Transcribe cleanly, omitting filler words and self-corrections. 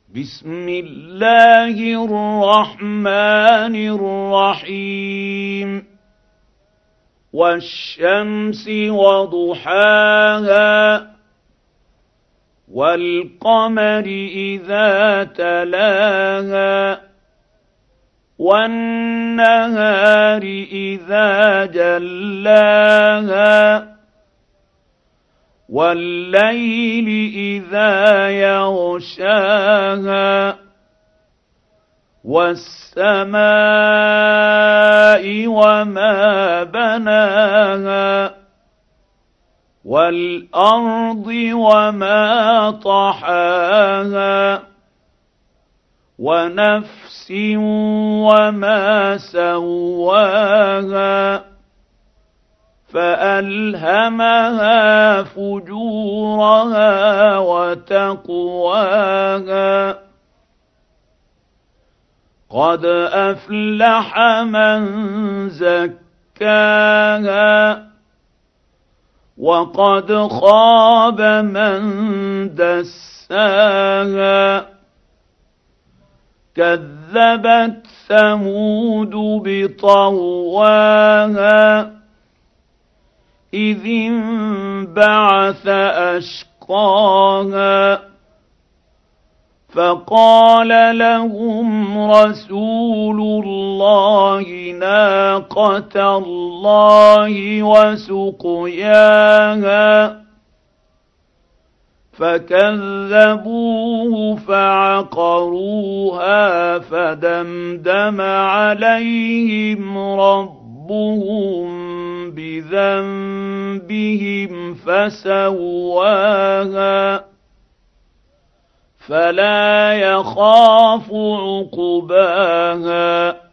بسم الله الرحمن الرحيم والشمس وضحاها والقمر إذا تلاها والنهار إذا جلاها والليل إذا يغشاها والسماء وما بناها والأرض وما طحاها ونفس وما سواها فألهمها فجورها وتقواها قد أفلح من زكاها وقد خاب من دساها كذبت ثمود بطغواها إذ انبعث أشقاها فقال لهم رسول الله ناقة الله وسقياها فكذبوه فعقروها فدمدم عليهم ربهم بذنبهم فسواها فلا يخاف عقباها